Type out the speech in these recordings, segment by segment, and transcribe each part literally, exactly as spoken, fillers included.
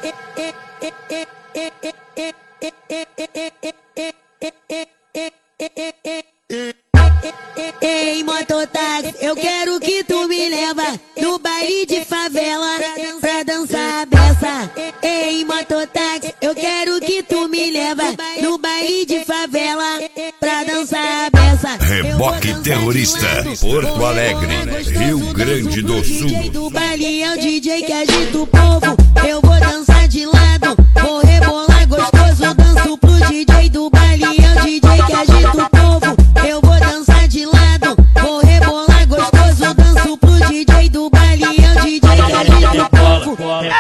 Ei, mototáxi, eu quero que tu me leva no baile de favela pra dançar a beça. Ei, mototáxi, eu quero que tu me leva no baile de favela pra dançar a beça. Reboque Terrorista, Porto Alegre, Rio Grande do Sul. Do baile é o D J que agita o povo. Eu vou dançar de lado, vou rebolar gostoso. Danço pro D J do baile, é o D J que agita o povo. Eu vou dançar de lado, vou rebolar gostoso. Danço pro D J do baile, é o D J que agita o povo.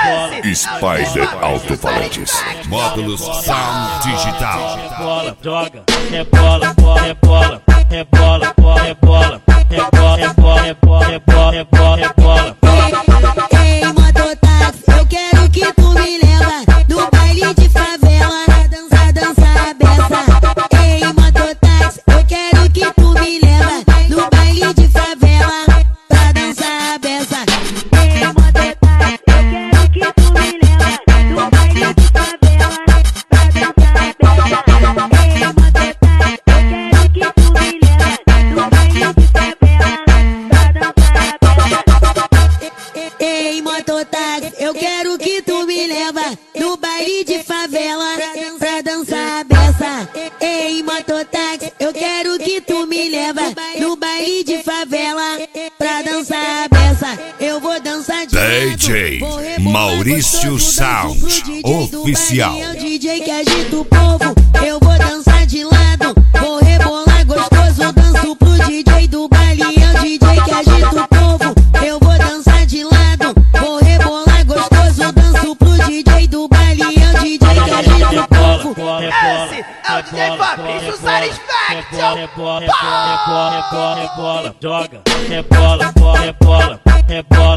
Spider Alto-Falantes, módulos Sound Digital. Rebola, joga, rebola, rebola, rebola, rebola, rebola, rebola, rebola, rebola, rebola. Ei, mototáxi, eu quero que tu me leva no baile de favela pra dançar, dançar a beça. Ei, mototáxi, eu quero que tu me leva no baile de favela pra dançar a beça. Ei, mototáxi, eu quero que tu me leva no baile de favela pra dançar a beça. Ei, mototáxi, eu quero que tu me leva no baile de favela pra dançar a beça. Ei, mototáxi, eu quero que tu me leva no baile de favela pra dançar a beça. Ei, mototáxi, eu quero que tu me leva no baile de favela pra dançar a beça. Eu vou dançar de D J Maurício Sound Oficial. É o D J que agita o povo. Eu vou dançar de lado, vou rebolar gostoso. Danço pro D J do baile, é o D J que agita o povo. Eu vou dançar de lado, vou rebolar gostoso. Danço pro D J do baile, é o D J que agita o povo. Esse é o D J Fabrício Satisfaction. Rebola, rebola, rebola, joga, rebola, rebola, rebola.